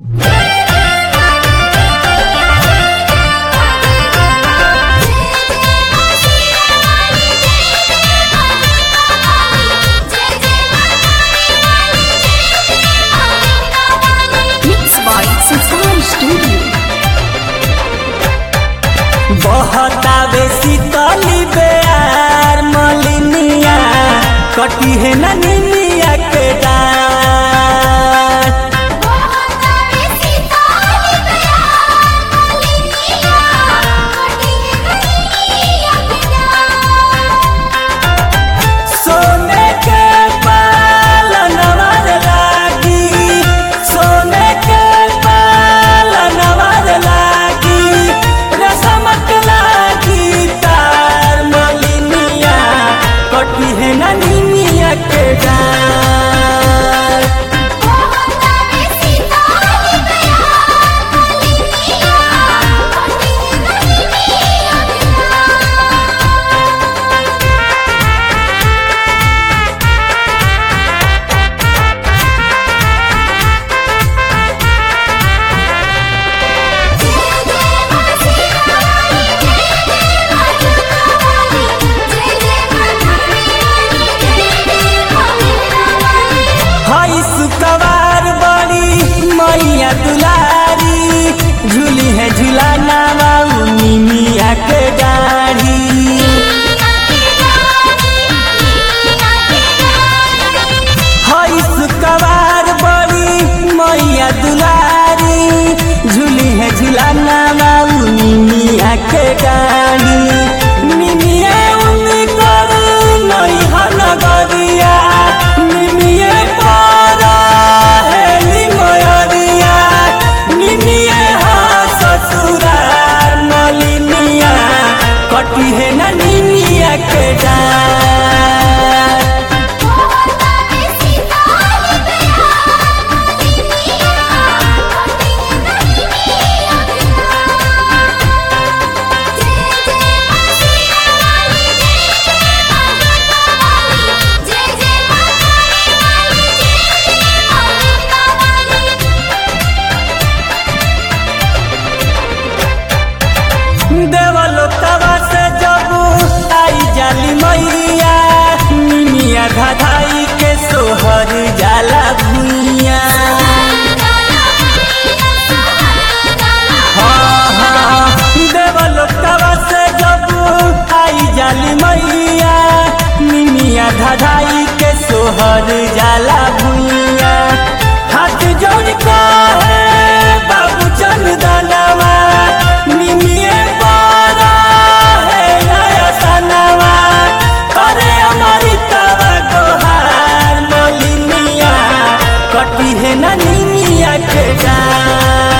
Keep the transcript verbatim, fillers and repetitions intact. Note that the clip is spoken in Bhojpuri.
बहतावे शीतली बेयार मलिनिया कटी है ना निमिया के डार। बहतावे शीतली बेयार मलिनिया कटी है ना निमिया के डार। सोने के पालनवा लागी सोने के पालनवा लागी रसमक लागी तार मलिनिया कटी है ना निमिया के डार। बहतावे शीतली बेयार मलिनिया कटी है ना हाई सुकवार बड़ी मैया दुलारी झूली है झूलाना बाऊ निमिया के डाढ़ी। हाई सुकवार बड़ी मैया दुलारी झूली है झूलाना बाऊ निमिया के डाढ़ी। निमिया उन्नी करू नई हनगरिया निमिया पारा है निमयरिया निमिया हाँ ससुरार मलिनिया कटी है ना निमिया के डार। बहतावे शीतली बेयार मलिनिया कटी है ना जय जय देवलोकवा से जब आई जाली मैया निमिया धाधाई के सोहर जाला भुइया। हाँ हाँ देवलोकवा से जब आई जाली मैया निमिया धाधाई के सोहर जाला भुइया। हाथ जोड़ का है बाबू चंदनवा निमिया पारा है नया सनवा करे हमारी तवा गोहार मलिनिया कटी है ना निमिया के डार।